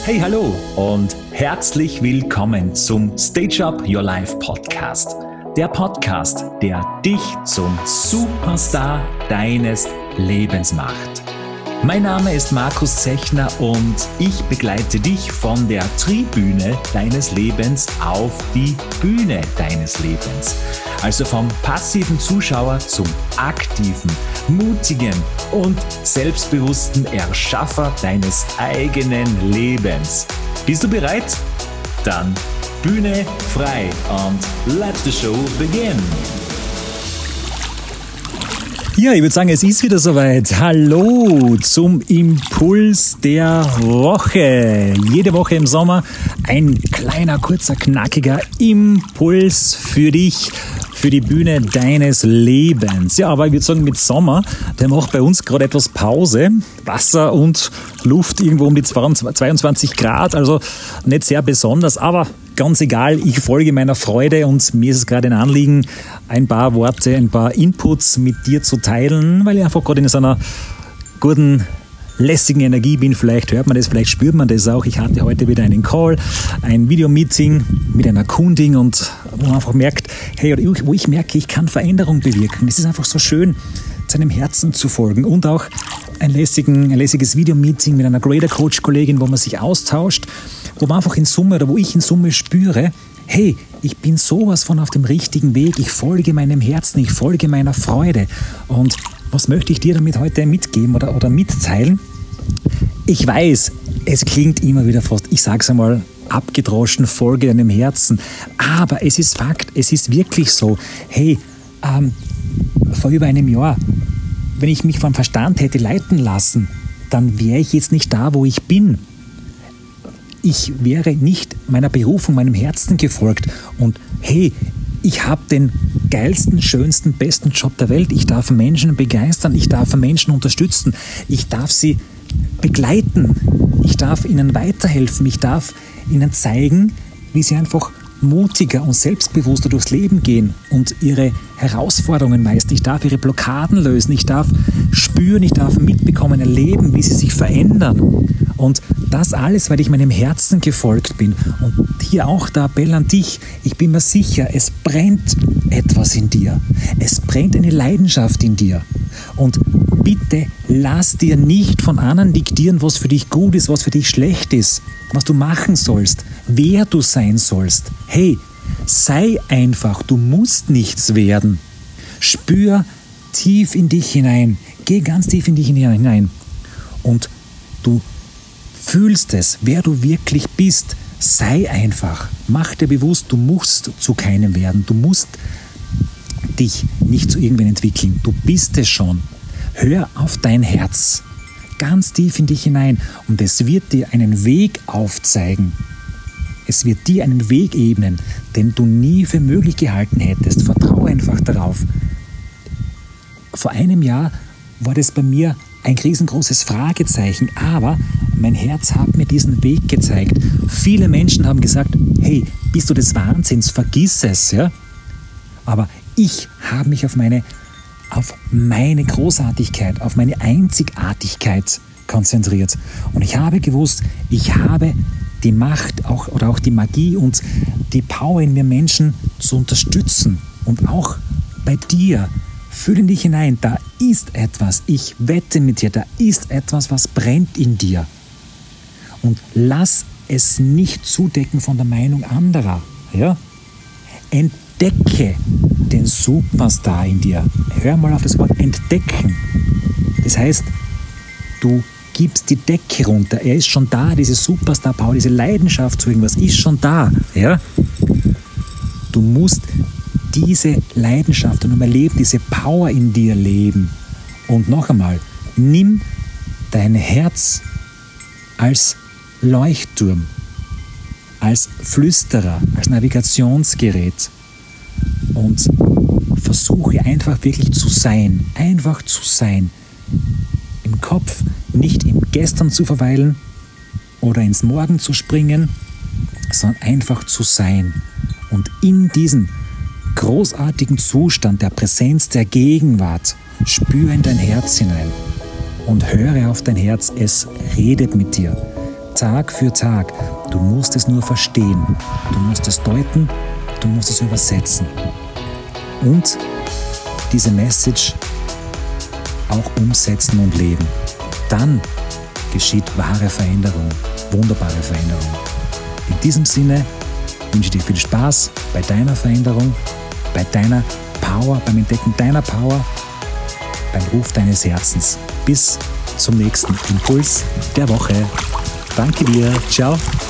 Hey, hallo und herzlich willkommen zum Stage Up Your Life Podcast. Der Podcast, der dich zum Superstar deines Lebens macht. Mein Name ist Markus Zechner und ich begleite dich von der Tribüne deines Lebens auf die Bühne deines Lebens. Also vom passiven Zuschauer zum aktiven, mutigen und selbstbewussten Erschaffer deines eigenen Lebens. Bist du bereit? Dann Bühne frei und let the show begin. Ja, ich würde sagen, es ist wieder soweit. Hallo zum Impuls der Woche. Jede Woche im Sommer ein kleiner, kurzer, knackiger Impuls für dich, für die Bühne deines Lebens. Ja, aber ich würde sagen, mit Sommer, der macht bei uns gerade etwas Pause. Wasser und Luft irgendwo um die 22 Grad, also nicht sehr besonders, aber ganz egal, ich folge meiner Freude und mir ist es gerade ein Anliegen, ein paar Worte, ein paar Inputs mit dir zu teilen, weil ich einfach gerade in so einer guten, lässigen Energie bin. Vielleicht hört man das, vielleicht spürt man das auch. Ich hatte heute wieder einen Call, ein Videomeeting mit einer Kundin und wo man einfach merkt, hey, wo ich merke, ich kann Veränderung bewirken. Es ist einfach so schön, seinem Herzen zu folgen und auch ein lässiges Videomeeting mit einer Greater Coach Kollegin, wo man sich austauscht, wo man einfach in Summe oder wo ich in Summe spüre, hey, ich bin sowas von auf dem richtigen Weg, ich folge meinem Herzen, ich folge meiner Freude. Und was möchte ich dir damit heute mitgeben oder mitteilen? Ich weiß, es klingt immer wieder fast, ich sag's einmal, abgedroschen, folge deinem Herzen. Aber es ist Fakt, es ist wirklich so. Hey, vor über einem Jahr, wenn ich mich vom Verstand hätte leiten lassen, dann wäre ich jetzt nicht da, wo ich bin. Ich wäre nicht meiner Berufung, meinem Herzen gefolgt. Und hey, ich habe den geilsten, schönsten, besten Job der Welt. Ich darf Menschen begeistern, ich darf Menschen unterstützen, ich darf sie begleiten, ich darf ihnen weiterhelfen, ich darf ihnen zeigen, wie sie einfach mutiger und selbstbewusster durchs Leben gehen und ihre Herausforderungen meistern. Ich darf ihre Blockaden lösen, ich darf spüren, ich darf mitbekommen, erleben, wie sie sich verändern. Und das alles, weil ich meinem Herzen gefolgt bin. Und hier auch der Appell an dich. Ich bin mir sicher, es brennt etwas in dir. Es brennt eine Leidenschaft in dir. Und bitte lass dir nicht von anderen diktieren, was für dich gut ist, was für dich schlecht ist, was du machen sollst, wer du sein sollst. Hey, sei einfach, du musst nichts werden. Spür tief in dich hinein. Geh ganz tief in dich hinein. Und du fühlst es, wer du wirklich bist. Sei einfach. Mach dir bewusst, du musst zu keinem werden. Du musst dich nicht zu irgendwen entwickeln. Du bist es schon. Hör auf dein Herz. Ganz tief in dich hinein. Und es wird dir einen Weg aufzeigen. Es wird dir einen Weg ebnen, den du nie für möglich gehalten hättest. Vertraue einfach darauf. Vor einem Jahr war das bei mir ein riesengroßes Fragezeichen, aber mein Herz hat mir diesen Weg gezeigt. Viele Menschen haben gesagt, hey, bist du des Wahnsinns, vergiss es. Ja? Aber ich habe mich auf meine Großartigkeit, auf meine Einzigartigkeit konzentriert. Und ich habe gewusst, ich habe die Macht oder auch die Magie und die Power in mir, Menschen zu unterstützen. Und auch bei dir. Fühl in dich hinein, da ist etwas, ich wette mit dir, da ist etwas, was brennt in dir. Und lass es nicht zudecken von der Meinung anderer. Ja? Entdecke den Superstar in dir. Hör mal auf das Wort entdecken. Das heißt, du gibst die Decke runter. Er ist schon da, diese Superstar-Power, diese Leidenschaft zu irgendwas ist schon da. Ja? Du musst diese Leidenschaft und erleben, diese Power in dir leben. Und noch einmal, nimm dein Herz als Leuchtturm, als Flüsterer, als Navigationsgerät und versuche einfach wirklich zu sein, im Kopf, nicht im Gestern zu verweilen oder ins Morgen zu springen, sondern einfach zu sein. Und in diesem großartigen Zustand der Präsenz, der Gegenwart, spüre in dein Herz hinein und höre auf dein Herz, es redet mit dir. Tag für Tag. Du musst es nur verstehen. Du musst es deuten, du musst es übersetzen. Und diese Message auch umsetzen und leben. Dann geschieht wahre Veränderung, wunderbare Veränderung. In diesem Sinne wünsche ich dir viel Spaß bei deiner Veränderung, bei deiner Power, beim Entdecken deiner Power, beim Ruf deines Herzens. Bis zum nächsten Impuls der Woche. Danke dir. Ciao.